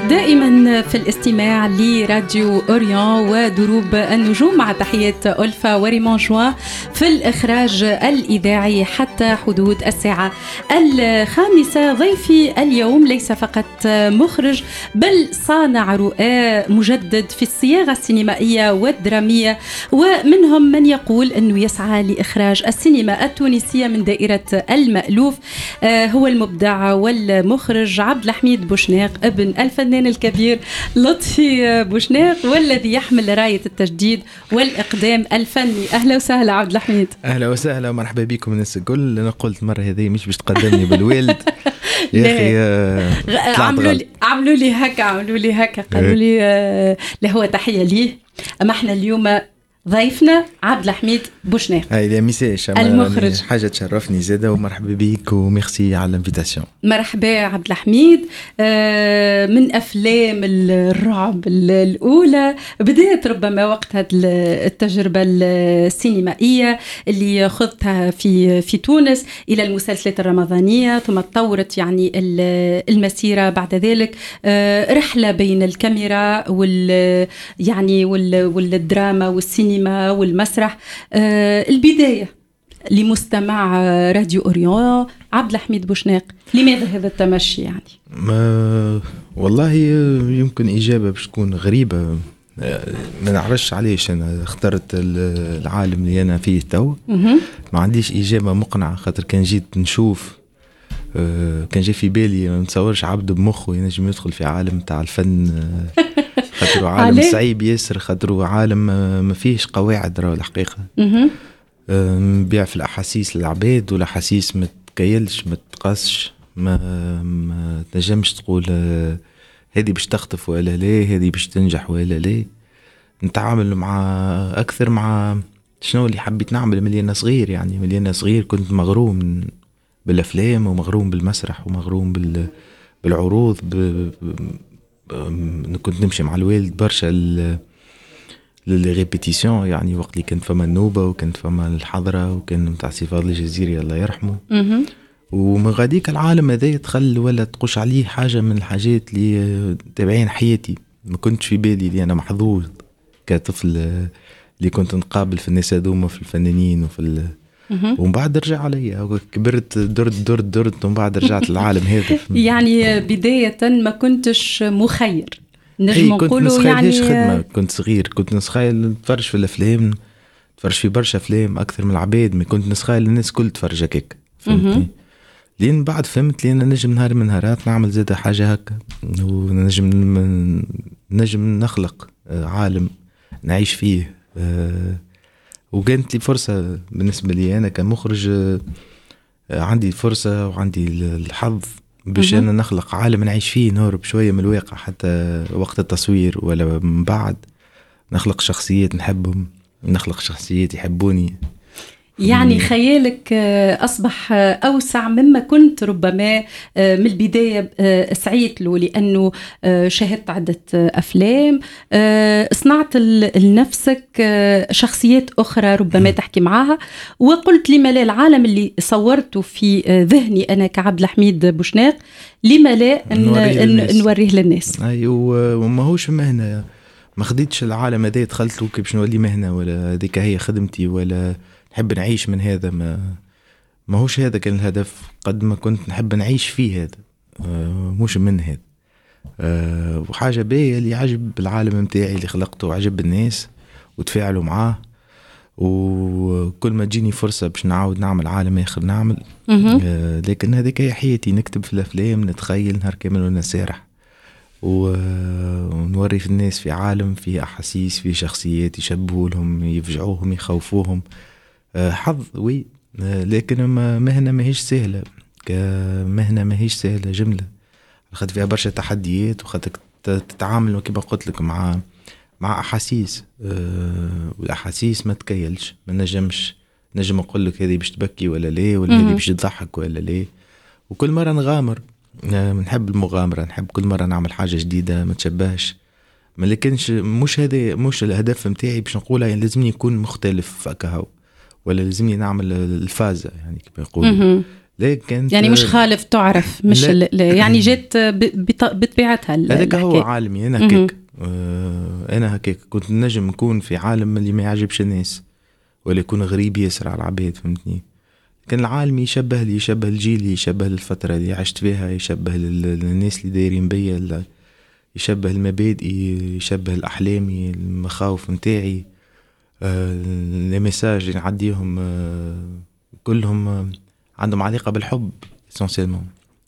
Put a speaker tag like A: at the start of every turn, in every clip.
A: دائما في الاستماع لراديو أوريون ودروب النجوم مع تحية ألفا وريمون جوان في الإخراج الإذاعي حتى حدود الساعة 5. ضيفي اليوم ليس فقط مخرج بل صانع رؤى مجدد في الصياغة السينمائية والدرامية، ومنهم من يقول أنه يسعى لإخراج السينما التونسية من دائرة المألوف. هو المبدع والمخرج عبد الحميد بوشناق ابن الفنان الكبير لطفي بوشناق، والذي يحمل راية التجديد والإقدام الفني. أهلا وسهلا عبد الحميد.
B: أهلا وسهلا ومرحبا بكم الناس الكل. أنا قلت مرة هذه مش باش تقدمني بالوالد يا أخي.
A: عملوا لي هكا قالوا لي اللي هو تحية ليه. أما احنا اليوم ضيفنا عبد الحميد بوشناق
B: هاي ميساج
A: المخرج.
B: حاجة تشرفني زادة ومرحبا بيك وميرسي على الانفيتاسيون.
A: مرحبا عبد الحميد. من أفلام الرعب الأولى بدأت ربما وقت هذه التجربة السينمائية اللي خذتها في تونس إلى المسلسلات الرمضانية، ثم تطورت يعني المسيرة بعد ذلك رحلة بين الكاميرا والدراما والسينما والمسرح. البداية لمستمع راديو أوريون عبد الحميد بوشناق، لماذا هذا التمشي يعني؟
B: والله يمكن إجابة باش تكون غريبة، ما نعرفش علاش أنا اخترت العالم اللي أنا فيه تو. ما عنديش إجابة مقنعة، خاطر كان جيت نشوف كان جاي في بالي ما نتصورش عبد بمخه ينجم يدخل في عالم تاع الفن خاطر عالم صعيب ياسر، خاطر عالم ما فيهش قواعد راه الحقيقة. بيع في الأحاسيس للعباد، والأحاسيس ما تكيلش ما تقاسش، ما تنجمش تقول هذه باش تخطف ولا لا، هذه باش تنجح ولا لا. نتعامل مع أكثر مع شنو اللي حبيت نعمل مليان صغير، يعني مليان صغير كنت مغروم بالأفلام ومغروم بالمسرح ومغروم بالعروض. كنت نمشي مع الوالد برشا للريبيتيسيون، يعني وقت اللي كانت فما النوبة وكانت فما الحضرة وكان متاع سي فاضل الجزيري الله يرحمه. ومن غاديك العالم هذا يدخل ولا تقوش عليه حاجة من الحاجات اللي تابعين حياتي. ما كنتش في بالي اللي أنا محظوظ كطفل اللي كنت نقابل في الناس هذوما في الفنانين وفي ومن بعد رجع عليا كبرت درت ومن بعد رجعت للعالم هذا.
A: يعني بداية ما كنتش مخير، نجم نقولوا يعني
B: خدمة. كنت صغير كنت نسخيل نتفرج في الأفلام، نتفرج في برشا أفلام أكثر من العباد. ما كنت نسخيل الناس كل تفرج هكاك، فهمتني؟ لين بعد فهمت لين نجم نهار من نهارات نعمل زادة حاجة هكا، ونجم نخلق عالم نعيش فيه. وكانت لي فرصة بالنسبة لي أنا كمخرج، عندي فرصة وعندي الحظ باش أنا نخلق عالم نعيش فيه، نهرب شوية من الواقع حتى وقت التصوير ولا من بعد. نخلق شخصيات نحبهم، نخلق شخصيات يحبوني.
A: يعني خيالك أصبح أوسع مما كنت ربما من البداية سعيت له، لأنه شاهدت عدة أفلام، صنعت لنفسك شخصيات أخرى ربما تحكي معها، وقلت لما لا العالم اللي صورته في ذهني أنا كعبد الحميد بوشناق لما لا نوريه للناس.
B: أيوة، وما هوش مهنة، ما خديتش العالم هذا دخلت له كيف نولي مهنة ولا هذيك هي خدمتي ولا نحب نعيش من هذا. ما هوش هذا كان الهدف، قد ما كنت نحب نعيش فيه هذا، مش من هذا. وحاجة باهية اللي عجب العالم متاعي اللي خلقته وعجب الناس وتفاعلوا معاه، وكل ما تجيني فرصة باش نعاود نعمل عالم آخر نعمل. لكن هذيك هي حياتي، نكتب في الأفلام، نتخيل نهار كامل ونسارح ونوري في الناس في عالم فيه أحاسيس، فيه شخصيات يشبهوا لهم، يفجعوهم، يخوفوهم. حظ وي، لكن مهنة ما هيش سهلة، كمهنة ما هيش سهلة جملة، أخذت فيها برشا تحديات، وخدك تتعامل كما قلت لك مع أحاسيس، والأحاسيس ما تكيلش، ما نجم أقول لك هذه باش تبكي ولا لا، ولا هذه باش تضحك ولا لا. وكل مرة نغامر، نحب المغامرة، نحب كل مرة نعمل حاجة جديدة ما تشبهش. ما لكنش مش هذا مش الهدف متاعي باش نقولها يعني لازمني يكون مختلف كهو، ولا لازمني نعمل الفازة يعني كما يقولوا. لكن
A: يعني مش خالف تعرف، مش يعني جات بطبيعتها.
B: هذاك هو عالمي. انا هكاك انا هكاك كنت نجم نكون في عالم اللي ما يعجبش الناس ولا يكون غريب ياسر على العباد، فهمتني. كان العالم يشبه لي، يشبه الجيل، يشبه الفترة اللي عشت فيها، يشبه الناس اللي دايرين بيا، يشبه المبادئ، يشبه الأحلامي، المخاوف متاعي، المساج اللي نعديهم كلهم عندهم علاقة بالحب essentiellement.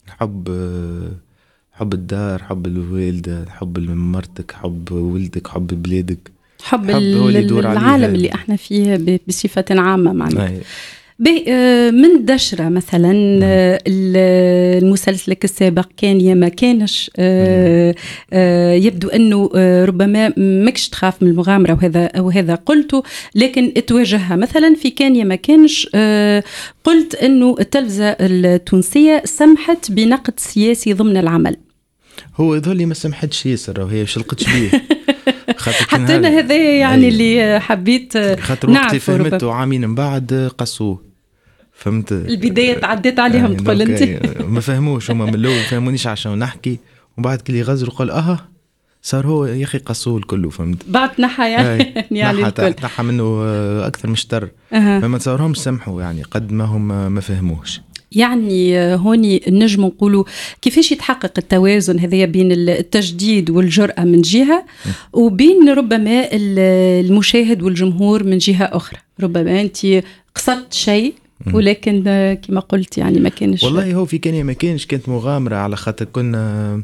B: حب الدار، حب الوالدة، حب مرتك، حب ولدك، حب بلادك،
A: حب العالم اللي احنا فيه بصفة عامة معنا. من دشرة مثلا المسلسلك السابق كان يا ما كانش يبدو أنه ربما ماكش تخاف من المغامرة، وهذا قلته، لكن تواجهها مثلا في كان يا ما كانش قلت أنه التلفزة التونسية سمحت بنقد سياسي ضمن العمل.
B: هو يظهر لي ما سمحتش ياسر، وهي شلقتش بيه
A: حتى أنا هذا يعني اللي حبيت
B: خاطر وقت فهمت وعامين من بعد قصوه، فهمت.
A: البداية تعديت عليهم تقول انت
B: ما فهموش هما من الاول، فهمونيش عشان نحكي، وبعد كل يغزروا قال صار هو يا اخي قصول كله، فهمت.
A: بعد نحى يعني الكل
B: نحى منه اكثر من شطر. ما تصورهمش سمحوا يعني قد ما هم ما فهموش.
A: يعني هوني نجم نقولوا كيفاش يتحقق التوازن هذا بين التجديد والجرأة من جهة، وبين ربما المشاهد والجمهور من جهة أخرى. ربما أنت قصدت شيء ولكن كما قلت يعني ما كانش.
B: والله هو في كان ما كانش، كانت مغامرة، على خاطر كنا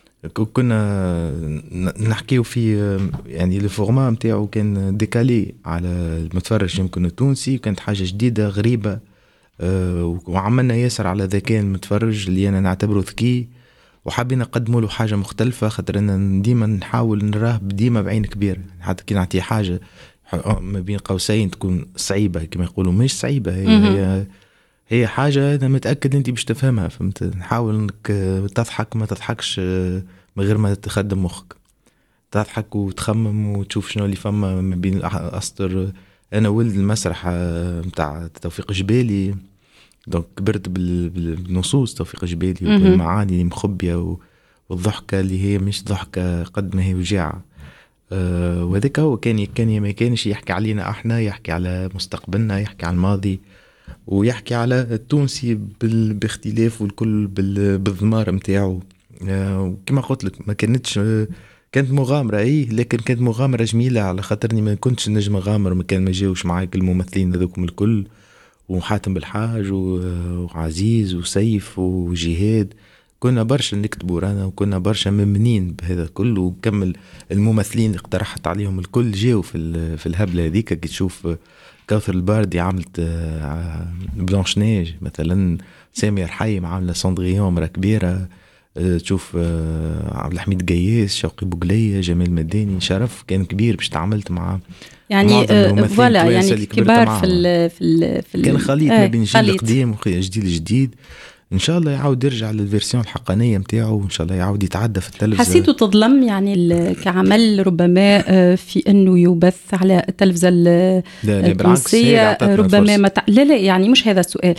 B: نحكيو في يعني الفورما نتاعو كان ديكالي على المتفرج يمكن التونسي، وكانت حاجة جديدة غريبة، وعملنا ياسر على ذكاء المتفرج اللي أنا نعتبره ذكي، وحابين نقدموا له حاجة مختلفة، خاطر أنا ديما نحاول نراه ديما بعين كبير، حتى كي نعطيه حاجة ما بين قوسين تكون صعيبة كما يقولوا، مش صعيبة، هي حاجة أنا متأكد أنت باش تفهمها، فهمت. نحاول أنك تضحك ما تضحكش من غير ما تخدم مخك، تضحك وتخمم وتشوف شنو اللي فما ما بين الأسطر. أنا ولد المسرح متاع توفيق جبالي، دونك كبرت بالنصوص توفيق جبالي والمعاني المخبية والضحكة اللي هي مش ضحكة قد ما هي وجاعة. وذلك هو كان ما كانش يحكي علينا احنا، يحكي على مستقبلنا، يحكي على الماضي، ويحكي على التونسي باختلاف والكل بالضمار متاعه. وكما قلت لك ما كانت مغامرة، لكن كانت مغامرة جميلة، على خاطرني ما كنتش نجم اغامر ما كان ما جاوش معاك الممثلين هذوكم الكل، وحاتم بالحاج وعزيز وسيف وجهاد، كنا برشا نكتبوا رانا، وكنا برشا ممنين بهذا كله، وكمل الممثلين اللي اقترحت عليهم الكل جاوا في الهبلة هذيك. كي تشوف كوثر الباردي عملت بلانش نيج مثلا، سامي رحيم عامله سندريون مرة كبيرة، تشوف عبد الحميد قياس، شوقي بوقلية، جمال مداني، شرف كان كبير باش تعاملت معه
A: يعني فوالا يعني كبار في
B: كان خليط ما بين الجيل القديم والجيل الجديد. ان شاء الله يعاود يرجع للفيرسيون الحقانيه نتاعو، وان شاء الله يعاود يتعدى في التلفزه.
A: حسيته تظلم يعني كعمل ربما في انه يبث على التلفزه التونسيه؟ ربما لا يعني مش هذا السؤال،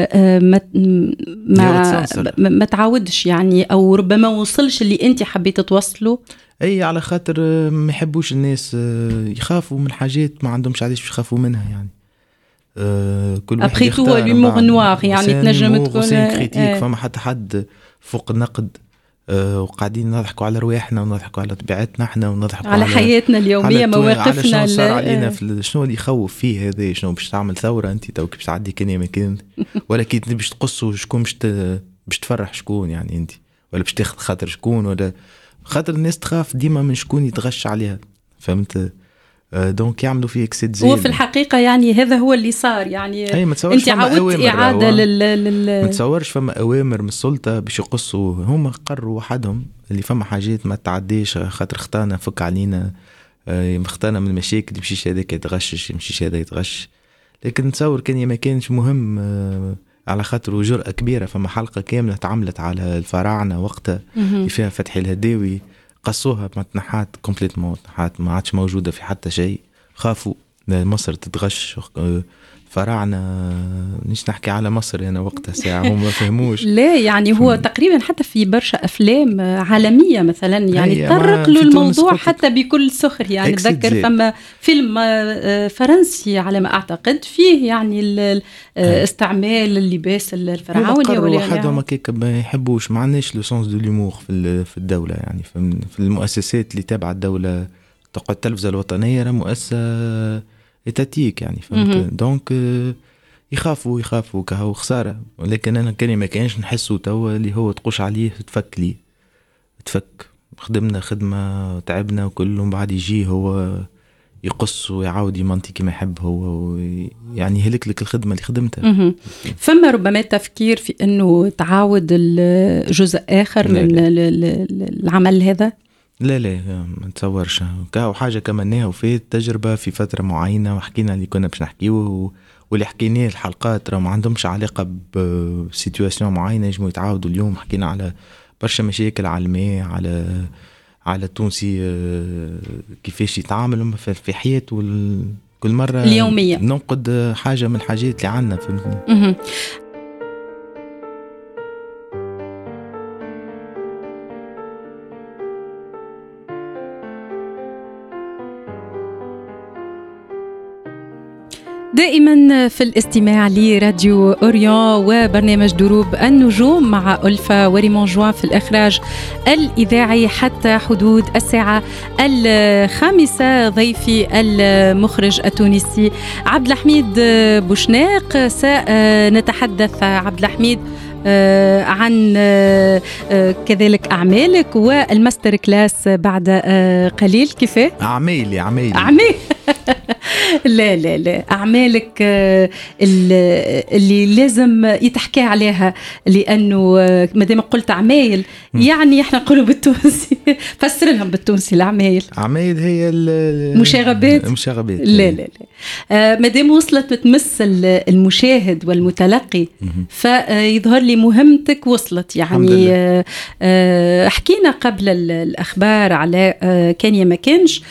A: ما تعودش يعني، او ربما وصلش اللي انت حبيت توصله.
B: اي على خاطر ما يحبوش الناس يخافوا من حاجات ما عندهمش علاش يخافوا منها يعني. كل واحد
A: يختار لومور نوار يعني تنجم تكون
B: كريتيك، فما حد فوق النقد، وقاعدين نضحكوا على رواحنا ونضحكوا على طبيعتنا احنا ونضحكوا على
A: حياتنا اليوميه، مواقفنا،
B: على شنو صار علينا شنو اللي يخوف فيه هذا، شنو باش تعمل ثوره انت توك باش تعدي كان ما كان، ولا كي باش تقصوا شكون باش تفرح شكون يعني انت، ولا باش تاخذ خاطر شكون، ولا خاطر الناس تخاف ديما من شكون يتغش عليها، فهمت. دونك يعملوا فيه اكسيد زين.
A: هو في الحقيقه يعني هذا هو اللي صار يعني. انت عودت اعاده
B: ما تصورش فما اوامر من السلطه باش يقصوا، هم قرروا وحدهم اللي فما حاجات ما تعديش، خاطر اختانا فك علينا، اختانا من المشاكل، يمشيش هذاك يتغشش، يمشيش هذا يتغش. لكن نتصور كان ما كانش مهم على خاطر جرأة كبيره، فما حلقه كامله تعملت على الفراعنه وقتها اللي فيها فتحي الهداوي، قصوها ما تنحات كومبليتمون، ما عادش موجودة في حتى شيء، خافوا مصر تتغش فراعنة. نيش نحكي على مصر أنا وقتها ساعة هم ما فهموش.
A: لا يعني هو تقريبا حتى في برشا أفلام عالمية مثلا يعني تطرق له الموضوع حتى بكل سخر. يعني أتذكر فما فيلم فرنسي على ما أعتقد فيه يعني استعمال اللباس الفرعوني
B: وحدهم كيك ما يحبوش. ما عندناش لو سونس دو ليمور في الدولة. يعني في المؤسسات اللي تابعة الدولة تقعد التلفزة الوطنية راه مؤسسة إتاتيك يعني فهمت. دونك يخافوا كهو خسارة. ولكن أنا كاني ما كانش نحسه توا اللي هو تقوش عليه تفك خدمنا خدمة تعبنا وكلهم بعد يجي هو يقص ويعاود يمنطي كما يحب هو يعني هلك لك الخدمة اللي خدمتها.
A: فما ربما تفكير في أنه تعاود الجزء آخر من العمل هذا؟
B: لا ما نتصورش. كاو حاجة كمناها وفي تجربة في فترة معينة وحكينا اللي كنا باش نحكيه واللي حكيناه الحلقات راه ما عندهمش علاقة بسيتواسيون معينة يجموا يتعاودوا. اليوم حكينا على برشا مشاكل على الماء على التونسي كيفاش يتعامل في حياته كل مرة
A: اليومية
B: ننقد حاجة من الحاجات اللي عنا فهمتني.
A: دائما في الاستماع لراديو أوريون وبرنامج دروب النجوم مع ألفا وريمون جوان في الإخراج الإذاعي حتى حدود الساعة 5. ضيفي المخرج التونسي عبد الحميد بوشناق. سنتحدث عبد الحميد عن كذلك أعمالك والماستر كلاس بعد قليل. كيفاه؟
B: أعمالي
A: لا أعمالك اللي لازم يتحكي عليها لأنه مادام قلت أعمال يعني إحنا نقولوا بالتونسي فسر لهم بالتونسي الأعمال.
B: أعمال هي
A: المشاغبات. لا مادام وصلت بتمس المشاهد والمتلقي فيظهر لي مهمتك وصلت. يعني حكينا قبل الأخبار على كان ما كانش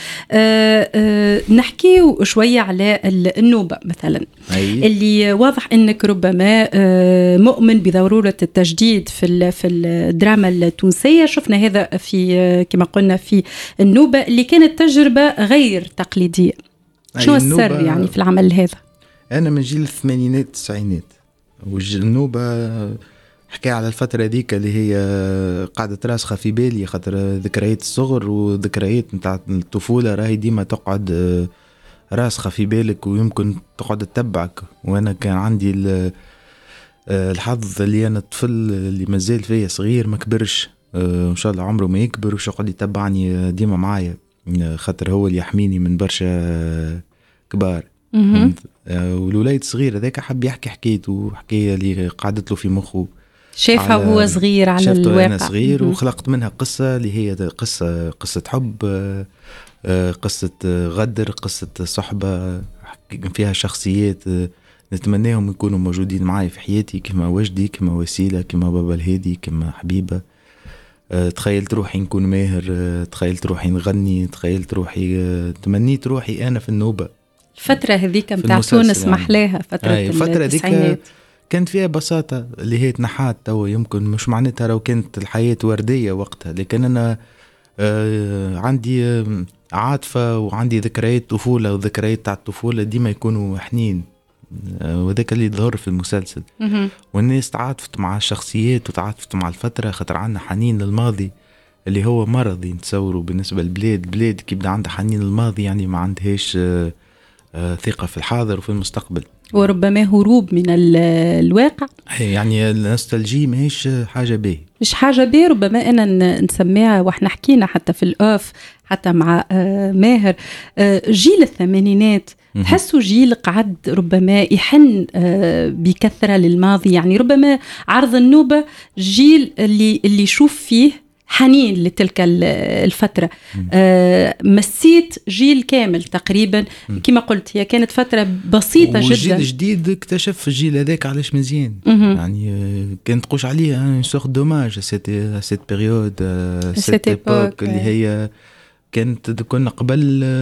A: نحكي شوية على النوبة مثلا اللي واضح أنك ربما مؤمن بضرورة التجديد في الدراما التونسية. شفنا هذا في كما قلنا في النوبة اللي كانت تجربة غير تقليدية. شو السر يعني في العمل هذا؟
B: أنا من جيل الثمانينات التسعينات والنوبة حكي على الفترة ديك اللي هي قاعدة راسخة في بالي خاطر ذكريات الصغر وذكريات متاع الطفولة راهي ديما تقعد راسخة في بالك ويمكن تقعد تتبعك. وأنا كان عندي الحظ اللي أنا الطفل اللي مازال فيا صغير ما كبرش إن شاء الله عمره ما يكبر وش يقعد يتبعني ديما معايا خاطر هو اللي يحميني من برشا كبار. والولاية صغير هذاك حب يحكي حكايته حكاية اللي قعدت له في مخه
A: شافها وهو صغير على الواقع.
B: شافته أنا صغير وخلقت منها قصة اللي هي قصة حب قصة غدر قصة صحبة فيها شخصيات نتمناهم يكونوا موجودين معي في حياتي كما وجدي كما وسيلة كما بابا الهادي كما حبيبة. تخيلت روحي نكون ماهر تخيلت روحي نغني تخيلت روحي تمنيت روحي أنا في النوبة.
A: الفترة هذيك متاع تونس يعني. محلاها فترة التسعينات
B: كانت فيها بساطة اللي هي تنحات توا يمكن مش معناتها لو كانت الحياة وردية وقتها. لكن أنا عندي عاطفة وعندي ذكريات طفولة وذكريات تاع الطفولة ديما يكونوا حنين وذاك اللي ظهر في المسلسل. والناس تعاطفت مع الشخصيات وتعاطفت مع الفترة خاطر عندنا حنين للماضي اللي هو مرضي نتصوره بالنسبة للبلاد كيبدا عندها حنين للماضي يعني ما عندهاش ثقة في الحاضر وفي المستقبل
A: وربما هروب من الواقع.
B: يعني النوستالجي ماهيش حاجة باهية
A: مش حاجة باهية ربما أنا نسميها وإحنا حكينا حتى في الأوف حتى مع ماهر جيل الثمانينات تحسوا جيل قعد ربما يحن بكثرة للماضي. يعني ربما عرض النوبة جيل اللي يشوف فيه حنين لتلك الفترة. مسيت جيل كامل تقريبا كما قلت هي كانت فترة بسيطة جدا.
B: والجيل الجديد اكتشف الجيل هذاك علاش مزيان يعني كانت تقوش عليه ان سورت دوماج سيت بيريود سيت ايبوك اللي هي كانت كنا قبل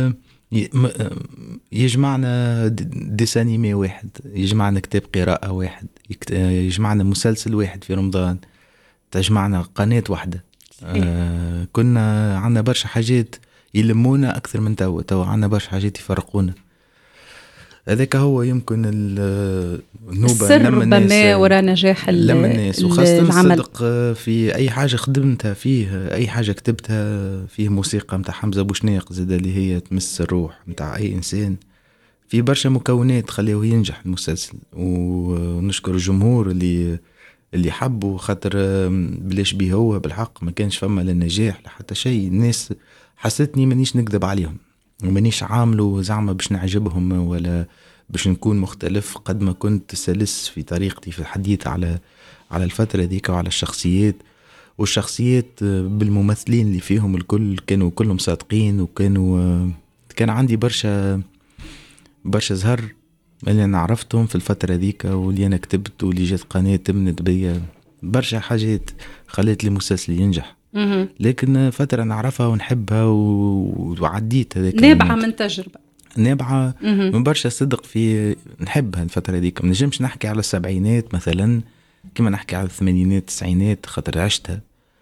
B: يجمعنا ديسانيمي واحد، يجمعنا كتاب قراءة واحد، يجمعنا مسلسل واحد في رمضان، تجمعنا قناة واحدة. كنا عنا برشا حاجات يلمونا أكثر من توا عنا برشا حاجات يفرقونا. هذاك هو يمكن النوبة
A: السر ربما وراء نجاح
B: الناس، وخاصة
A: العمل.
B: الصدق في أي حاجة خدمتها فيه، أي حاجة كتبتها فيه، موسيقى متاع حمزة بوشناق زاد اللي هي تمس الروح متاع أي إنسان، في برشا مكونات خليه ينجح المسلسل. ونشكر الجمهور اللي حبوا، خاطر بلاش بيه هو بالحق ما كانش فما للنجاح لحتى شيء. الناس حسيتني مانيش نكذب عليهم ومانيش عامله زعما باش نعجبهم ولا باش نكون مختلف، قد ما كنت سلس في طريقتي في الحديث على الفترة ذيك وعلى الشخصيات. والشخصيات بالممثلين اللي فيهم الكل كانوا كلهم صادقين، وكانوا كان عندي برشا زهر اللي أنا عرفتهم في الفترة ذيك، واللي أنا كتبت، واللي جات قناة تمنت بيا برشا حاجات خلت لي مسلسل ينجح. لكن فترة نعرفها ونحبها وعديت هذاك
A: نابعة من تجربة،
B: نابعة من برشا صدق في نحبها الفترة ديك. ما نجمش نحكي على السبعينات مثلا كما نحكي على الثمانينات التسعينات خاطر عشتها،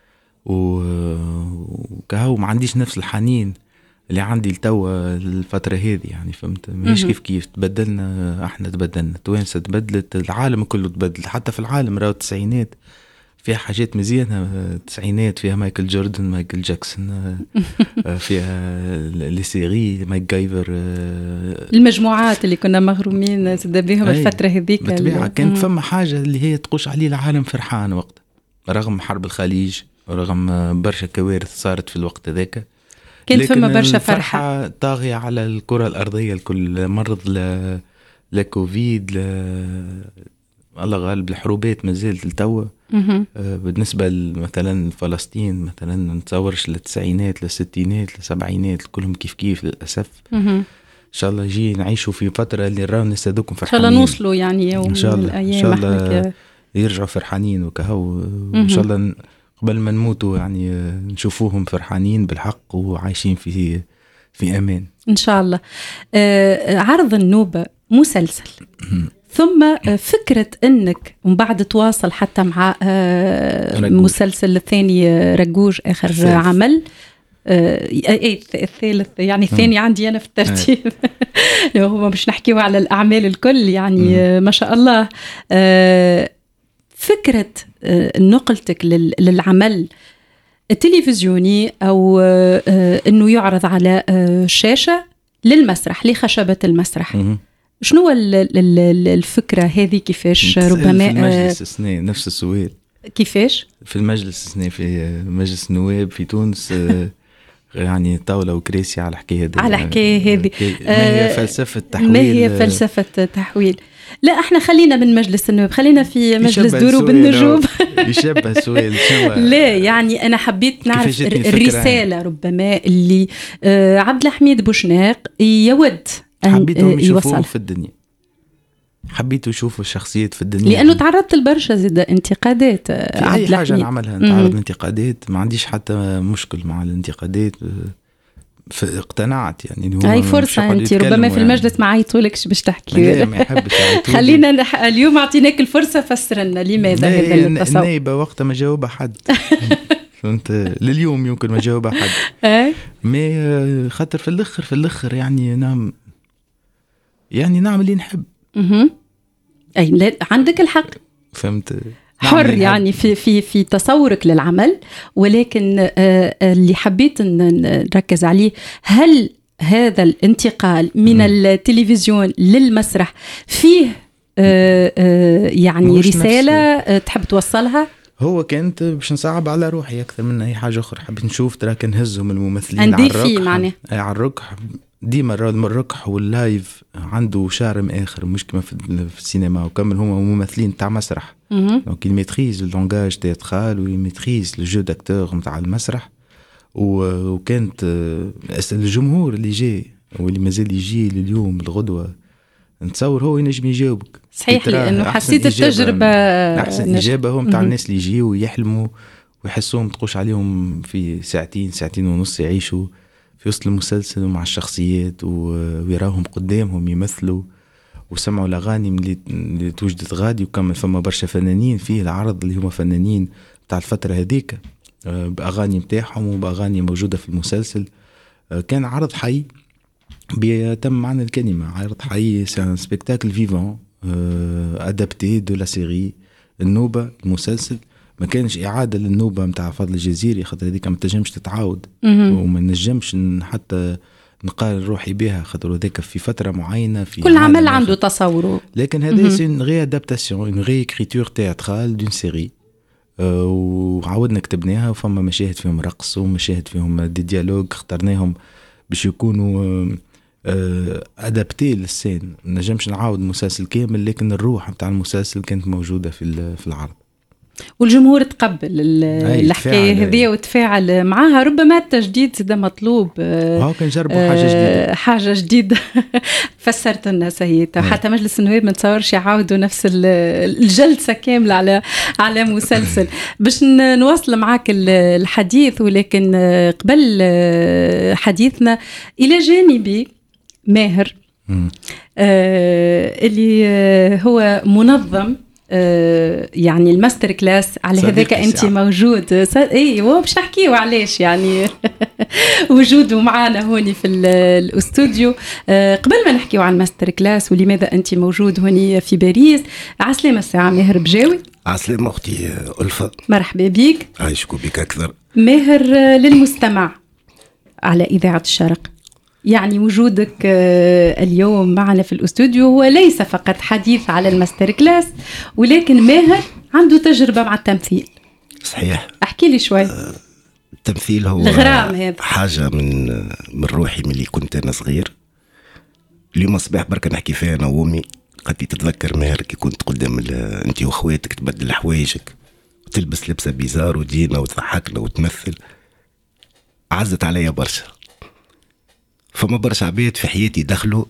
B: وكهو ما عنديش نفس الحنين اللي عندي لتوا الفترة هذه يعني. فهمت؟ مش كيف تبدلنا، احنا تبدلنا، توانسة تبدلت، العالم كله تبدل. حتى في العالم راهو التسعينات فيها حاجات مزيانة، التسعينات فيها مايكل جوردن، مايكل جاكسون، فيها ليسيري، مايك جايفر،
A: المجموعات اللي كنا مغرومين زاد بهم الفترة هذيك.
B: بالطبيعة كانت فما حاجة اللي هي تقوش عليه العالم فرحان وقت، رغم حرب الخليج ورغم برشا كوارث صارت في الوقت ذاك،
A: كانت فما برشا فرحة
B: طاغية على الكرة الأرضية الكل. مرض لكوفيد، الله غالب، الحروبات مازالت التوا. بالنسبة مثلا فلسطين مثلا نتصورش للتسعينات للستينات للسبعينات كلهم كيف للأسف. إن شاء الله يجي نعيشوا في فترة اللي راو الناس هذوكم فرحانين،
A: إن شاء الله نوصلوا يعني يوم
B: إن شاء الله
A: من الأيام،
B: إن شاء الله يرجعوا فرحانين وكهو. إن شاء الله قبل ما نموتوا يعني نشوفوهم فرحانين بالحق وعايشين في أمان
A: إن شاء الله. عرض النوبة مسلسل ثم فكرة أنك من بعد تواصل حتى مع المسلسل الثاني رجوج آخر عمل، الثالث يعني الثاني عندي أنا في الترتيب. لو هو مش نحكيه على الأعمال الكل يعني ما شاء الله. فكرة نقلتك للعمل التلفزيوني أو أنه يعرض على شاشة للمسرح، لخشبة المسرح، شنو الفكرة هذه؟ كيفاش ربما
B: في المجلس السنة نفس السؤال،
A: كيفاش
B: في المجلس السنة في مجلس النواب في تونس يعني طاولة وكراسي على الحكاية
A: هذه
B: ما هي فلسفة التحويل؟
A: ما هي فلسفة التحويل؟ لا احنا خلينا من مجلس النواب، خلينا في مجلس دروب النجوم.
B: يشبه سؤال
A: لا يعني أنا حبيت نعرف الرسالة ربما اللي عبد الحميد بوشناق يود
B: حبيتهم يشوفوه في الدنيا، حبيتوا يشوفوا الشخصيات في الدنيا،
A: لأنه تعرضت لبرشا زد انتقادات.
B: في أي حاجة نعملها نتعرض لانتقادات، ما عنديش حتى مشكل مع الانتقادات، اقتنعت يعني.
A: هاي فرصة أنت ربما في المجلس ما عيطولكش باش تحكي.
B: لا ما يحبش يعيطولي.
A: خلينا اليوم أعطيناك الفرصة، فسر لنا لماذا هذا التصور.
B: النايبة وقت ما جاوب حد فهمت، لليوم يمكن ما جاوب حد ما خاطر في الأخر يعني نعمل اللي نحب.
A: أي لا عندك الحق،
B: فهمت،
A: حر يعني في تصورك للعمل. ولكن اللي حبيت نركز عليه، هل هذا الانتقال من التلفزيون للمسرح فيه يعني رسالة تحب توصلها؟
B: هو كانت باش نصعب على روحي أكثر من أي حاجة أخرى، حبيت نشوف ترى كنهزهم الممثلين على الركح ديما الركح واللايف عنده شارم آخر، مش كما في السينما. وكمل هما ممثلين تاع مسرح، دونك يميتريز اللونغاج تياترال ويميتريز الجو داكتور نتاع المسرح. وكانت الجمهور اللي جاي واللي مازال يجي لليوم الغدوة نتصور هو ينجم يجاوبك
A: صحيح، لأنه حسيت التجربة
B: أحسن إجابة هم تاع الناس اللي يجيوا ويحلموا ويحسوهم تقوش عليهم في ساعتين ونص يعيشوا في وسط المسلسل ومع الشخصيات ويراهم قدامهم يمثلوا وسمعوا الأغاني اللي توجدت غادي. وكمل فما برشا فنانين فيه العرض اللي هما فنانين بتاع الفترة هذيك بأغاني متاعهم وبأغاني موجودة في المسلسل. كان عرض حي بيتم معنى الكلمة، عرض حي، سان سبيكتاكل فيفون أدابتي دو لا سيري النوبة. المسلسل ما كانش إعادة للنوبة متاع فضل الجزيري، خاطر هذيك ما تنجمش تتعاود وما نجمش حتى نقارن روحي بها، خاطر هذاك في فترة معينة في
A: كل عمل عنده تصوره.
B: لكن هذا سي une réadaptation une réécriture théâtrale d'une série. وعاودنا كتبناها وفما مشاهد فيهم رقص ومشاهد فيهم دي ديالوج اخترناهم باش يكونوا ادابتي للسين. نجمش نعاود مسلسل كامل، لكن الروح متاع المسلسل كانت موجودة في العرض.
A: والجمهور تقبل الحكاية هذه وتفاعل معها. ربما التجديد ده مطلوب.
B: كان جربوا حاجة جديدة.
A: حاجة جديدة. فسرت الناس هي حتى مجلس النواب ما تصورش يعاودوا نفس الجلسة كاملة على مسلسل. باش نواصل معاك الحديث، ولكن قبل حديثنا إلى جانبي ماهر اللي هو منظم يعني الماستر كلاس على هذاك انت موجود. ايوه باش نحكيو علاش يعني وجوده معنا هوني في الاستوديو. قبل ما نحكيو عن الماستر كلاس ولماذا انت موجود هوني في باريس، عسلامة الساعة ماهر بجاوي.
C: عسلامة اختي ألفة،
A: مرحبا بك.
C: عايشكم بك اكثر.
A: ماهر للمستمع على إذاعة الشرق، يعني وجودك اليوم معنا في الاستوديو هو ليس فقط حديث على الماستر كلاس، ولكن ماهر عنده تجربة مع التمثيل.
C: صحيح.
A: احكي لي شوي.
C: التمثيل هو حاجة من روحي من اللي كنت أنا صغير. اليوم صباح بركة نحكي فيها أنا وأمي، قد تتذكر ماهر كي كنت قدام أنت وأخواتك تبدل حوايجك وتلبس لبسة بيزار ودينا وتضحكنا وتمثل، عزت عليا برشا. فما برشا عبيد في حياتي دخلوا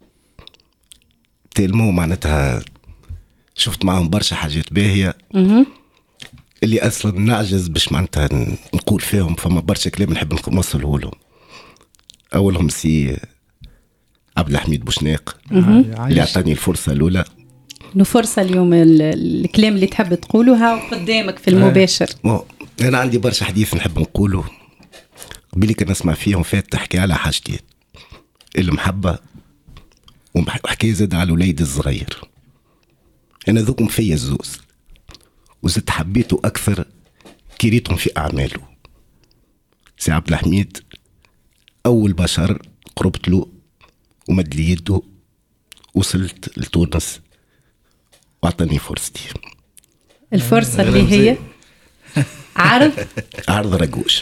C: تلمو معناتها شفت معهم برشا حاجات باهية اللي أصلا نعجز باش معناتها نقول فيهم. فما برشا كلام نحب نوصله لهم. أولهم سي عبد الحميد بوشناق اللي أعطاني الفرصة الأولى.
A: فرصة اليوم الكلام اللي تحب تقولها قدامك في المباشر.
C: أنا عندي برشا حديث نحب نقوله قبل كنا نسمع فيهم. فات تحكي على حاجتين، المحبة وحكاية زاد على الوليد الصغير. أنا ذوكم فيا الزوز وزدت حبيته أكثر كريتهم في أعماله. سي عبد الحميد أول بشر قربت له ومد لي يده، وصلت لتونس وعطاني فرصتي.
A: الفرصة اللي هي
C: عرض رجوش،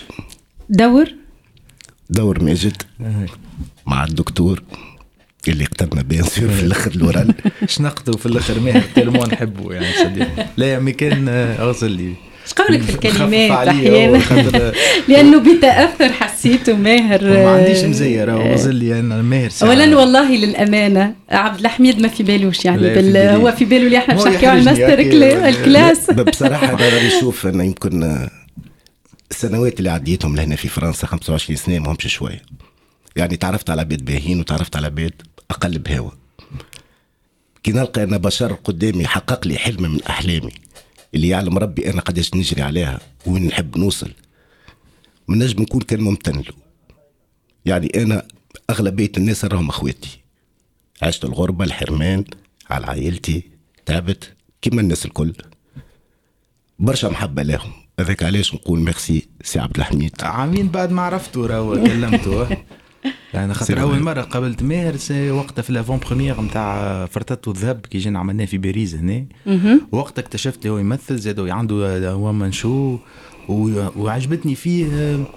C: دور ماجد مع الدكتور اللي قتلنا بين سير في الاخر الورال.
B: شنقته في الاخر ماهر تلمون نحبه يعني صديق. لا يا كان اغسل لي
A: ايش قولك في الكلمات احيانا لانه بيتاثر حسيته ماهر.
B: ما عنديش مزيره اغسل لي انا ماهر
A: اولا والله للامانه عبد الحميد ما في بالوش يعني هو في باله اللي احنا باش نحكيو على الماستر الكلاس.
C: بصراحه انا نشوف انه يمكن السنوات اللي عديتهم لهنا في فرنسا 25 سنه ما همش شويه. يعني تعرفت على بيت باهين وتعرفت على بيت أقل بهوا. كي نلقى أنا بشر قدامي حقق لي حلم من أحلامي اللي يعلم ربي أنا قداش نجري عليها وين نحب نوصل، من نجم نكون كان ممتن له. يعني أنا أغلبية الناس راهم أخواتي، عشت الغربة الحرمان على عائلتي، تعبت كما الناس الكل، برشا محبة لهم. هذاك علاش نقول ميرسي سي عبد الحميد.
B: عامين بعد ما عرفته راهو كلمته يعني خاطر اول مره قابلت ماهر وقتها في لافون بريمير نتاع فرتات الذهب كي جينا عملناه في باريس هنا. وقتها اكتشفت هو يمثل زاد عنده هو منشو وعجبتني فيه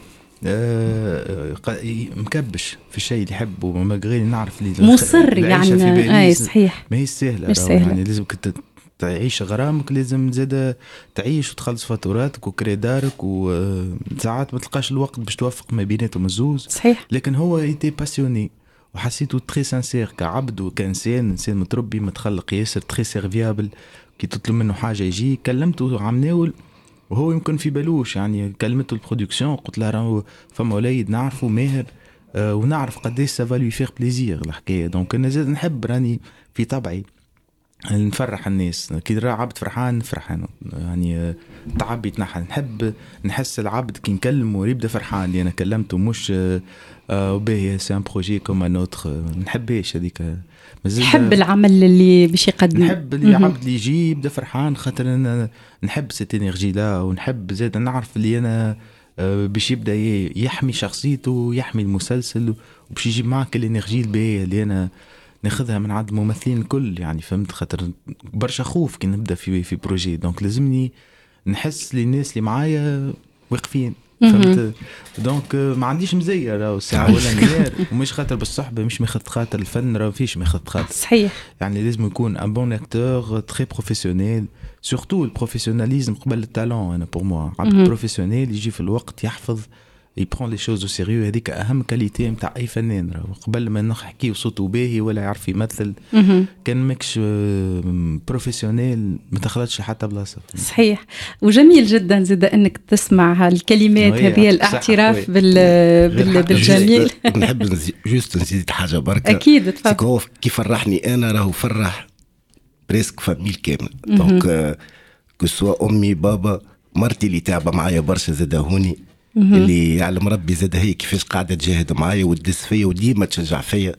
B: مكبش في الشيء اللي يحبه ماغري نعرف اللي
A: مصر يعني. اي صحيح
B: ما هي سهله يعني لازم كنت تعيش غرامك، لازم زاد تعيش وتخلص فاتوراتك وكري دارك، وساعات ما تلقاش الوقت باش توفق ما بيناتهم الزوز.
A: صحيح.
B: لكن هو ايتي باسيوني وحسيته تري سانسير كعبد وكانسان، انسان متربي متخلق ياسر، تري سيرفيابل. كي تطلب منه حاجه يجي. كلمته عم ناول وهو يمكن في بالوش يعني. كلمته البرودكسيون قلت لها راهو فما وليد نعرفه ماهر ونعرف قديش سافا لي فيغ بليزير الحكايه. دونك انا زاد نحب راني في طبعي نفرح الناس، كي نرى عبد فرحان نفرح انا، يعني تعب يتنحى. نحب نحس العبد كي نكلمه يبدا فرحان اللي انا كلمته، مش باهي سي ان بروجي كوم ان اوتر. نحبهاش هذيك.
A: نحب العمل اللي باش يقدم،
B: نحب اللي عبد اللي يجي يبدا فرحان، خاطر انا نحب سيت انرجي لا. ونحب زاد نعرف اللي انا باش يبدا يحمي شخصيته ويحمي المسلسل، وباش يجيب معك الانرجي الباهيه اللي انا ناخذها من عند الممثلين الكل. يعني فهمت، خاطر برشا خوف كي نبدا في بروجي. دونك لازمني نحس لي الناس اللي معايا واقفين، فهمت. دونك ما عنديش مزيه راهو الساعه ولا نهار، ومش خاطر بالصحبه، مش ماخذ خاطر الفن، راه فيش ماخذ خاطر.
A: صحيح.
B: يعني لازم يكون ان بون اكتور تري بروفيسيونيل، سورتو البروفيسيوناليزم قبل التالون. انا بور موا عبد بروفيسيونيل يجي في الوقت، يحفظ، يبرون لي شوز او سيريو. هذيك اهم كاليتي نتاع اي فنان. قبل ما نحكي وصوته باهي ولا يعرف يمثل، كان ماكش بروفيسيونيل ما تخلطش حتى بلاصه.
A: صحيح. وجميل جدا زاد انك تسمع الكلمات هذه، الاعتراف بالجميل.
C: نحب جوست نزيد حاجه بركه.
A: اكيد تفضل.
C: كيف فرحني انا راهو فرح بريسك فاميل كامل. دونك كسوا امي بابا مرتي اللي تعب معايا برشا زادهوني، اللي يعلم ربي زاد هي كيفاش قاعده تجاهد معايا وتدس فيا وديما تشجع فيا.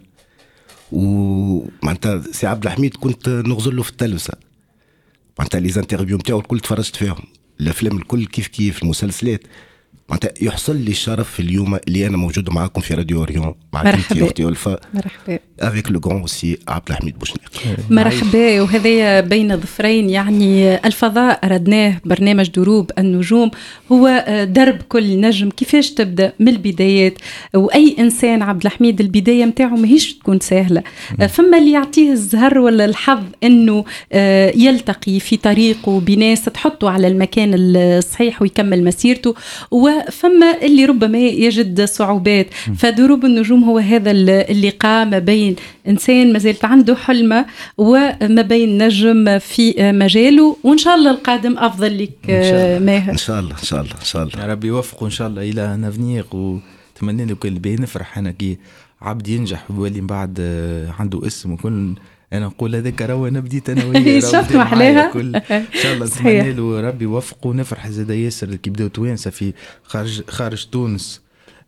C: ومعناتها سي عبد الحميد كنت نغزر له في التلفزه، معناتها لي زانترفيو نتاعو الكل تفرجت فيهم، الافلام الكل كيف المسلسلات. معناتها يحصل لي الشرف اليوم اللي انا موجود معاكم في راديو اوريون مع كنتي اختي ألفا.
A: مرحبا.
C: افيك لو غون اوسي عبد الحميد بوشناق.
A: مرحبا. وهذا بين ظفرين، يعني الفضاء ردناه برنامج دروب النجوم، هو درب كل نجم كيفاش تبدا من البدايات. واي انسان عبد الحميد البدايه نتاعو ماهيش تكون سهله، فما اللي يعطيه الزهر ولا الحظ انه يلتقي في طريقه بناس تحطه على المكان الصحيح ويكمل مسيرته، وفما اللي ربما يجد صعوبات. فدروب النجوم هو هذا اللقاء ما بين إنسان ما زالت عنده حلمة وما بين نجم في مجاله، وإن شاء الله القادم أفضل لك ماهر.
C: إن شاء الله إن شاء الله إن شاء الله
B: يا ربي يوفقه إن شاء الله إلى نافنير. وتمنى له كل بيه. نفرح أنا كي عبد ينجح ويولي بعد عنده اسم وكل. أنا نقول هذاك روى أنا بديت أنا وياه
A: شفت محلاها
B: إن شاء الله. نتمنى له ربي يوفقه. نفرح زاد ياسر كي بداو توانسة في خارج تونس.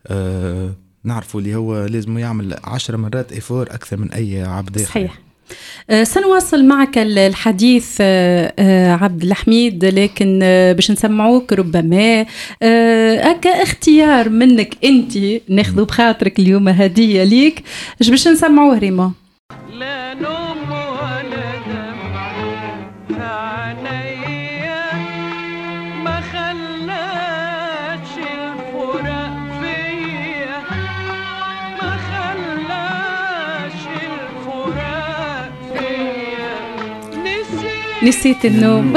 B: نعرفوا اللي هو لازم يعمل 10 مرات إفور أكثر من أي عبد.
A: صحيح. سنواصل معك الحديث عبد الحميد، لكن باش نسمعوك ربما كاختيار منك أنت ناخذ بخاطرك اليوم هدية ليك. باش نسمعوه ريما؟
D: لا نوم ولا دمع في عينيا، ما خلاش الفراق فيا، ما خلاش الفراق فيا، نسيت النوم.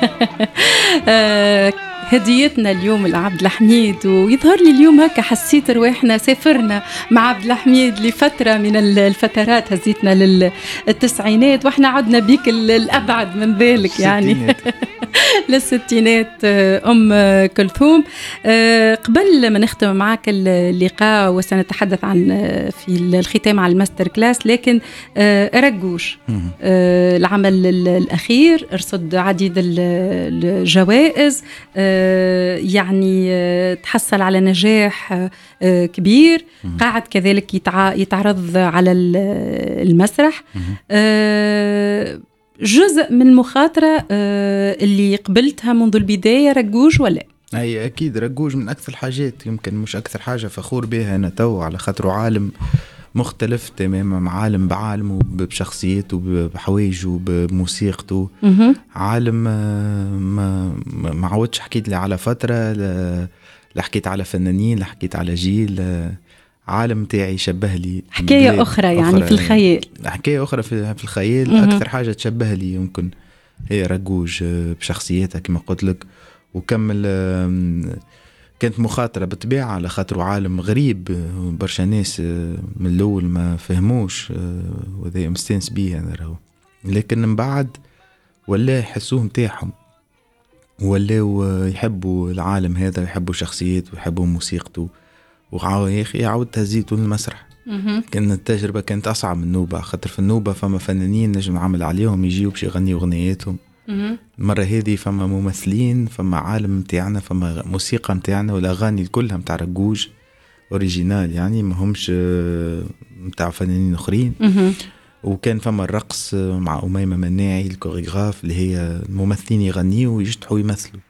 D: هديتنا اليوم لعبد الحميد. ويظهر لي اليوم هكا حسيت رواحنا سافرنا مع عبد الحميد لفترة من الفترات، هزيتنا للتسعينات واحنا عدنا بيك الأبعد من ذلك، يعني للستينات أم كلثوم. قبل ما نختم معك اللقاء وسنتحدث عن في الختام على الماستر كلاس، لكن رجوش العمل الأخير رصد عديد الجوائز، يعني تحصل على نجاح كبير، قاعد كذلك يتعرض على المسرح. جزء من المخاطرة اللي قبلتها منذ البداية رجوج ولا؟
B: أي أكيد رجوج من أكثر الحاجات، يمكن مش أكثر حاجة فخور بها أنا تو، على خاطره عالم مختلف تماما، عالم بعالمه بشخصيته بحوايجه بموسيقته. عالم ما عودش حكيت لي على فترة، لا حكيت على فنانين، لا حكيت على جيل. عالم تاعي شبه لي
A: حكاية أخرى يعني في الخيال،
B: حكاية أخرى في الخيال. أكثر حاجة تشبه لي يمكن هي رجوج بشخصيتها كما قلت لك. وكمل كانت مخاطرة بالطبيعة على خاطر عالم غريب، برشا ناس من الأول ما فهموش وذي مستنس بيه أنا راهو، لكن من بعد ولا يحسوه متاعهم، ولا يحبوا العالم هذا، يحبوا شخصيته ويحبوا موسيقته يا أخي عاودت هزيت المسرح. كانت التجربة كانت أصعب من النوبة، خاطر في النوبة فما فنانين نجم نعمل عليهم يجيوا باش يغنيوا أغنياتهم. المرة هذه فما ممثلين، فما عالم متاعنا، فما موسيقى متاعنا، والأغاني كلها متاع رجوج أوريجينال يعني ما همش متاع فنانين أخرين. وكان فما الرقص مع أميمة مناعي الكوريغراف اللي هي الممثلين يغنيوا ويجتحوا يمثلوا.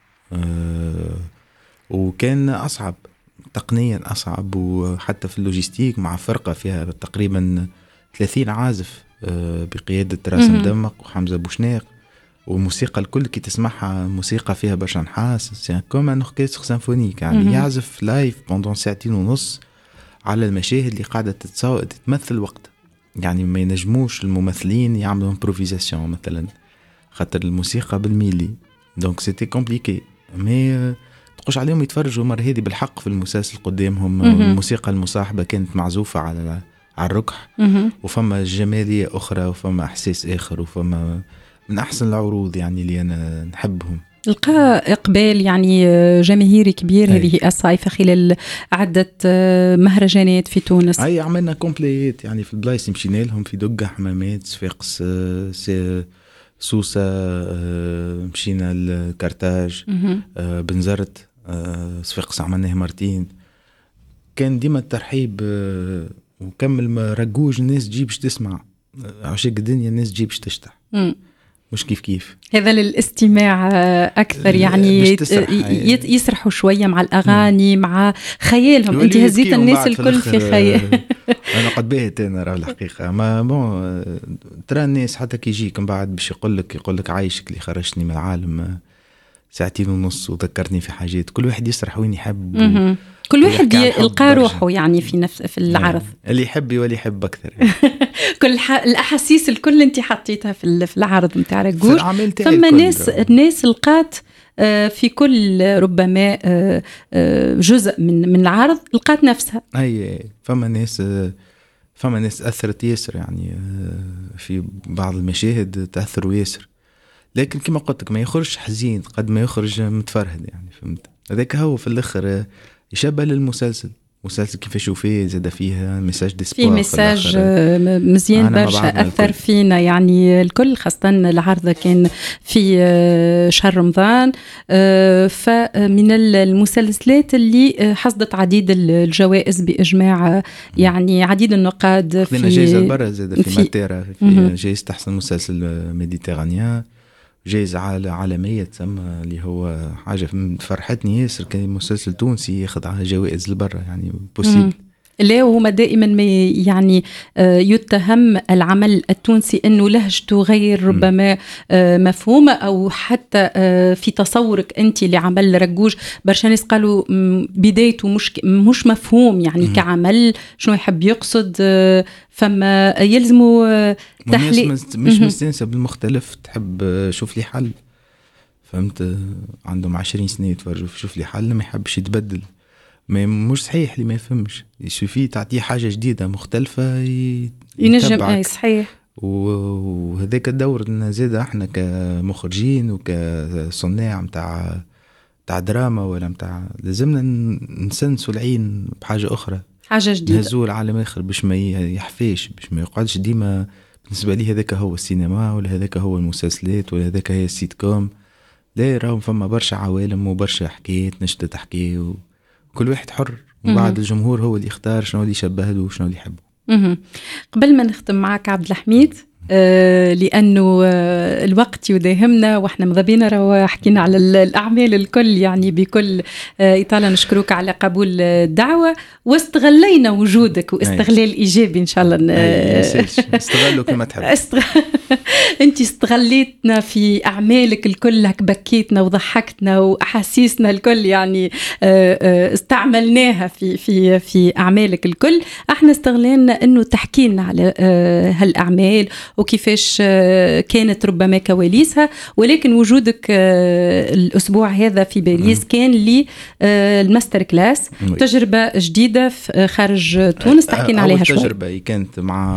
B: وكان أصعب تقنيا أصعب، وحتى في اللوجيستيك مع فرقة فيها تقريبا 30 عازف بقيادة راسم دمق وحمزة بوشناق، والموسيقى الكل كي تسمعها موسيقى فيها برشا نحاس كما أوركستر سيمفونيك يعني يعزف لايف بوندون 2.5 ساعات على المشاهد اللي قاعدة تتمثل وقت. يعني ما ينجموش الممثلين يعملوا امبروفيزاسيون مثلا خاطر الموسيقى بالميلي، دونك سيتي كومبليكي. مي تقوش عليهم يتفرجوا مرة هذه بالحق في المسلسل قدامهم. الموسيقى المصاحبة كانت معزوفة على الركح، وفما جمالية أخرى وفما إحساس آخر، وفما من أحسن العروض يعني اللي أنا نحبهم.
A: لقى إقبال يعني جماهيري كبير هذه الصيفة خلال عدة مهرجانات في تونس.
B: أي عملنا كومبليت يعني في البلايص مشينا لهم، في دقة، حمامات، صفاقس، سوسة، مشينا لكارتاج، بنزرت، صفاقس عملناه مرتين. كان ديما الترحيب، وكمل رجوج الناس تجيب باش تسمع، عشاق الدنيا الناس تجيب باش تشتح، مش كيف
A: هذا للاستماع أكثر يعني يسرحوا شوية مع الأغاني مع خيالهم. أنت هزيت الناس الكل في خيال.
B: أنا قد باهت أنا راه الحقيقة ما بون ترى الناس حتى كي يجيك من بعد باش يقول لك عايشك اللي خرجني من العالم 2.5 ساعات وذكرني في حاجات. كل واحد يسرح وين يحب،
A: كل واحد يلقى روحه يعني في العرض،
B: اللي يحب واللي يحب أكثر.
A: كل الأحاسيس الكل أنت حطيتها في العرض متاع رجوج. ثم الناس لقات في كل ربما جزء من العرض لقات نفسها.
B: أي فما ناس أثرت ياسر يعني في بعض المشاهد تأثروا ياسر، لكن كما قلت لك ما يخرج حزين قد ما يخرج متفرهد يعني فهمت. هذاك هو في الآخر يشبه للمسلسل. مسلسل كيف فيه زاد فيها مساج ديسبور،
A: في مساج مزيان برشا أثر فينا يعني الكل، خاصة العرض كان في شهر رمضان. فمن المسلسلات اللي حصدت عديد الجوائز بإجماع يعني عديد النقاد.
B: في جائزة برا زاد في ماتيرا، في جائزة أحسن مسلسل ميديتيرانيا، جائزة عالمية تسمى اللي هو حاجة فرحتني ياسر. كان مسلسل تونسي ياخذ على جوائز لبرا يعني بوسيبل.
A: لا وهما دائما ما يعني يتهم العمل التونسي انه لهجته غير ربما مفهومه، او حتى في تصورك انت لعمل رجوج برشا ناس قالوا بدايته مش مفهوم يعني كعمل شنو يحب يقصد، فما يلزموا
B: تحليل مش مستنسب بالمختلف. تحب شوف لي حل، فهمت؟ عندهم 20 سنة يتفرجوا شوف لي حل، ما يحبش يتبدل. ما مش صحيح اللي ما يفهمش، يشوفي تعطيه حاجة جديدة مختلفة
A: ينجم. أي صحيح.
B: وهذاك الدور زاد احنا كمخرجين وكصناع متاع دراما ولا متاع لازمنا نسنسوا العين بحاجة أخرى،
A: حاجة جديدة،
B: نهزوا العالم آخر باش ما يحفيش، باش ما يقعدش ديما بالنسبة لي هذاك هو السينما ولا هذاك هو المسلسلات ولا هذاك هي السيت كوم. لا راهم فما برشا عوالم وبرشا حكايات نشتة تحكي، كل واحد حر، وبعد الجمهور هو اللي يختار شنو اللي يشبه له وشنو اللي يحبه.
A: قبل ما نختم معك عبد الحميد، لأنه الوقت يداهمنا وإحنا مضبينا روا حكينا على الأعمال الكل يعني بكل إطالة. نشكرك على قبول الدعوة واستغلينا وجودك واستغلال إيجابي إن شاء الله.
B: استغلوا كما تحب.
A: أنت استغليتنا في أعمالك الكل، هك بكيتنا وضحكتنا وأحاسيسنا الكل يعني استعملناها في أعمالك الكل. احنا استغلينا أنه تحكينا على هالأعمال وكيفاش كانت ربما كواليسها، ولكن وجودك الأسبوع هذا في باريس كان لي الماستر كلاس، تجربة جديدة خارج تونس. تحكينا عليها شوي.
B: تجربة كانت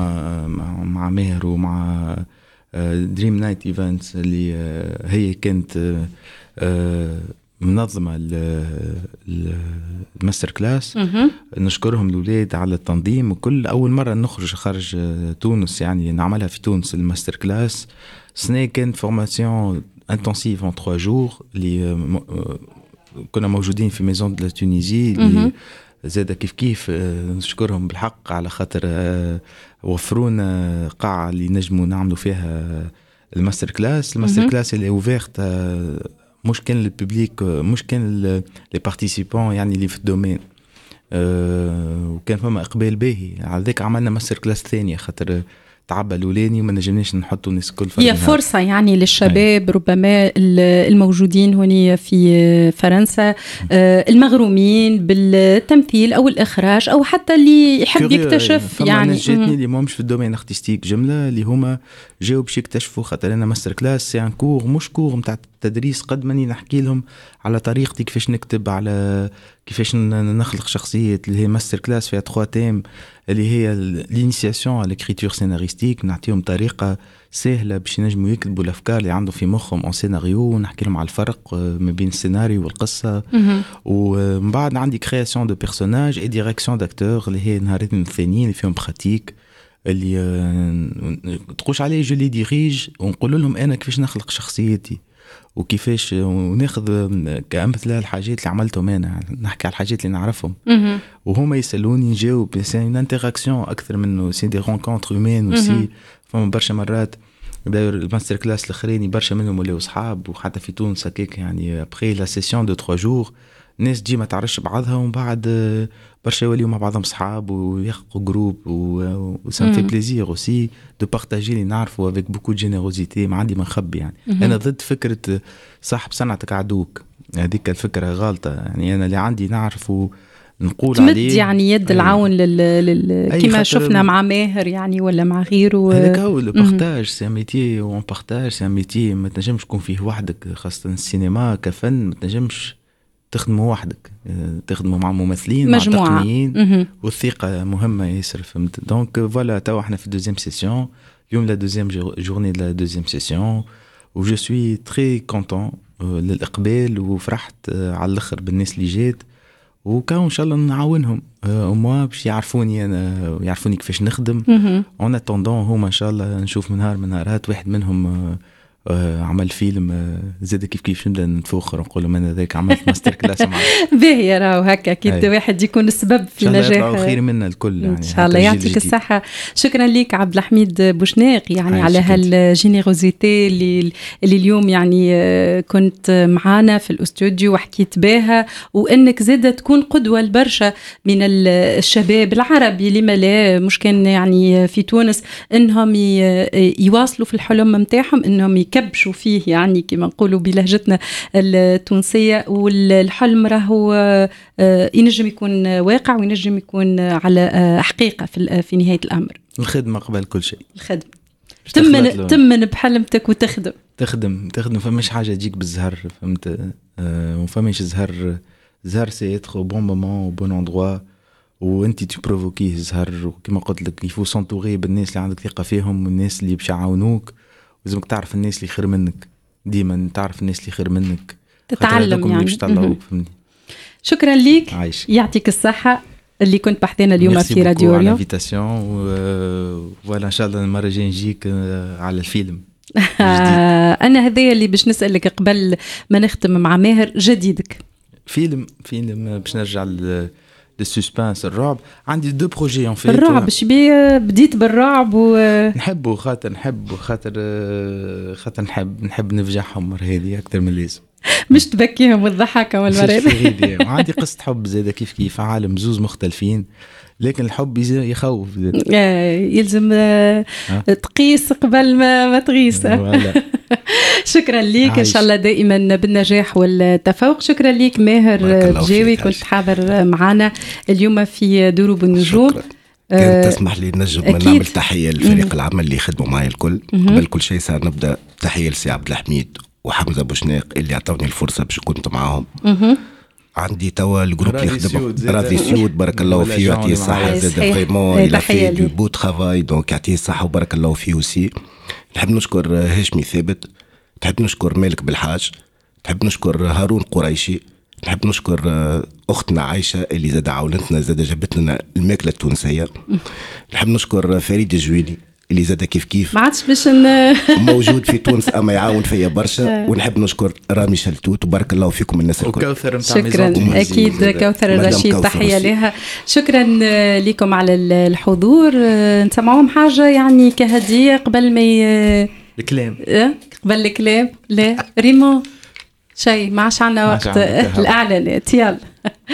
B: مع ماهر ومع دريم نايت ايفنتس اللي هي كانت منظمة الماستر كلاس. نشكرهم الأولاد على التنظيم، وكل أول مرة نخرج خارج تونس يعني نعملها في تونس الماستر كلاس. سنة كانت فورماسيون انتنسيف en 3 jours اللي كنا موجودين في ميزون دو تونيزي اللي زاد كيف نشكرهم بالحق على خاطر وفرونا قاعة اللي نجموا نعملوا فيها الماستر كلاس. الماستر كلاس اللي اوفيرت مش كان للببليك، مش كان لي بارتيسيبون يعني اللي في الدومين، وكان فما اقبال باهي على ذاك. عملنا ماستر كلاس ثانيه خاطر تعبى الأولاني وما نجمناش نحطوا الناس كل فرق.
A: هي فرصة يعني للشباب ربما الموجودين هنا في فرنسا، المغرومين بالتمثيل أو الإخراج أو حتى اللي يحب يكتشف. يعني
B: ناس جاتني اللي مش في الدومين ارتستيك جملة اللي هما جاوا باش يكتشفوا، خاطر أنا ماستر كلاس سي ان كور مش كور متاع التدريس، قد ماني نحكي لهم على طريقتي كيفاش نكتب، على كيفاش نخلق شخصية. اللي هي ماستر كلاس فيها 3 تيم اللي هي الانيسياسيون على l'écriture scénaristique، نعطيهم طريقة سهلة باش ينجموا يكتبوا الأفكار اللي عندهم في مخهم en سيناريو، ونحكي لهم على الفرق ما بين السيناريو والقصة. ومن بعد عندي création de personnages et direction d'acteurs اللي هي نهارين الثانيين اللي فيهم براتيك اللي تقولش عليه جو لي ديريج، ونقول لهم أنا كيفاش نخلق شخصيتي وكيفاش، وناخذ كأمثلة الحاجات اللي عملتهم أنا، نحكي على الحاجات اللي نعرفهم وهما يسألوني نجاوب. سي ان انتراكسيون أكثر منه سي دي رونكونتر هومان وسي. فما برشا مرات داير الماستر كلاس الأخراني برشا منهم ولاو صحاب، وحتى في تونس هكاك يعني أبخي لا سيسيون دو 3 جور ناس تجي ما تعرفش بعضها، ومن بعد برشا يوليو مع بعضهم صحاب ويحققوا جروب. وسام في بليزير اوسي دو بارتاجي اللي نعرفوا افيك بوكو جينيروزيتي، ما عندي ما نخبي يعني. انا ضد فكره صاحب صنعتك عدوك، هذيك الفكره غلطه يعني. انا اللي عندي نعرفه نقول عليه
A: تمد يعني يد العون كما شفنا مع ماهر يعني ولا مع غيره.
B: هذاك هو لو بارتاج، سي ميتي وون بارتاج، سي ميتي ما تنجمش تكون فيه وحدك، خاصه السينما كفن ما تنجمش تخدموا وحدك، تخدموا مع ممثلين مجموعة. مع تقنيين، والثقة مهمة ياسر، فهمت. دونك فوالا تو احنا في الدوزيام سيسيون اليوم، لا دوزيام جورني لا دوزيام سيسيون، وجو سوي تري كونتون للإقبال، وفرحت على الآخر بالناس اللي جات، وكان إن شاء الله نعاونهم وما باش يعرفوني أنا ويعرفوني كيفاش نخدم. اون اتوندون هما إن شاء الله نشوف من نهار من نهارات واحد منهم عمل فيلم زاد كيف نبدا نتفوخر ونقول لهم انا ذاك عملت ماستر كلاس معاه.
A: باهي راهو هكا اكيد واحد يكون السبب في نجاح
B: خير منا الكل يعني.
A: ان شاء الله يعطيك الصحه. شكرا لك عبد الحميد بوشناق يعني على هالجينيروزيتي اللي اليوم يعني كنت معانا في الاستوديو وحكيت بها، وانك زاده تكون قدوه لبرشا من الشباب العربي، لما لا مش كان يعني في تونس انهم يواصلوا في الحلم نتاعهم، انهم يكبشوا فيه يعني كما نقولوا بلهجتنا التونسية. والحلم راهو ينجم يكون واقع وينجم يكون على حقيقة في نهاية الأمر.
B: الخدمة قبل كل شيء،
A: الخدمة تمن بحلمتك وتخدم
B: تخدم. فماش حاجة تجيك بالزهر، فهمت. وفماش زهر سي اتر بون مومون بون اندروا، وانت تبروفوكيه الزهر. وكما قلت لك يفو سونتوري بالناس اللي عندك ثقة فيهم، والناس اللي باش يعاونوك. لازمك تعرف الناس اللي خير منك، ديما تعرف الناس اللي خير منك،
A: تتعلم يعني
B: باش تطلعوك، فهمني.
A: شكرا ليك، يعطيك الصحة اللي كنت بحثنا اليوم في راديو أوريون.
B: على الانفيتاسيون، ولا ان شاء الله المرة الجاية نجيك على الفيلم.
A: انا هذايا اللي باش نسألك قبل ما نختم مع ماهر، جديدك
B: فيلم باش نرجع للسسبانس الرعب. عندي 2 بروجي ان فيت.
A: الرعب شبيه بديت بالرعب
B: نحبه خاطر نحب نفجعهم مرة هذه اكثر من اللازم،
A: مش تبكيهم وتضحكهم والمرات.
B: عندي قصة حب زاده كيف عالم زوز مختلفين، لكن الحب يخوف.
A: يلزم تقيس قبل ما تغيس. شكرا ليك، ان شاء الله دائما بالنجاح والتفوق. شكرا ليك ماهر بجاوي، كنت حاضر معنا اليوم في دروب النجوم.
C: كان تسمح لي نجم نعمل تحية للفريق العمل اللي خدموا معي الكل. قبل كل شيء سنبدأ تحية لسي عبد الحميد وحمزة بوشناق اللي عطوني الفرصة باش كنت معاهم. عندي توا الجروب اللي يخدم راضي سيود، بارك الله فيه يعطيه الصحة، زاد فريمون إلى في دو بو ترافاي، دونك يعطيه الصحة وبارك الله فيه وسي. نحب نشكر هاشمي ثابت، نحب نشكر مالك بالحاج، نحب نشكر هارون قريشي، نحب نشكر أختنا عايشة اللي زاد عاونتنا، زاد جابت لنا الماكلة التونسية. نحب نشكر فريد الجويني اللي زاد كيف
A: ما عادش باش
C: موجود في تونس اما يعاون فيا برشا. ونحب نشكر رامي شلتوت وبارك الله فيكم الناس الكل.
B: وكوثر نتاع
A: شكرا اكيد كوثر الرشيد تحيه لها. شكرا لكم على الحضور. نسمعوهم حاجه يعني كهديه قبل ما
B: الكلام
A: قبل الكلام. لا ريمون شيء ما عادش عندنا وقت. الاعلانات يلا.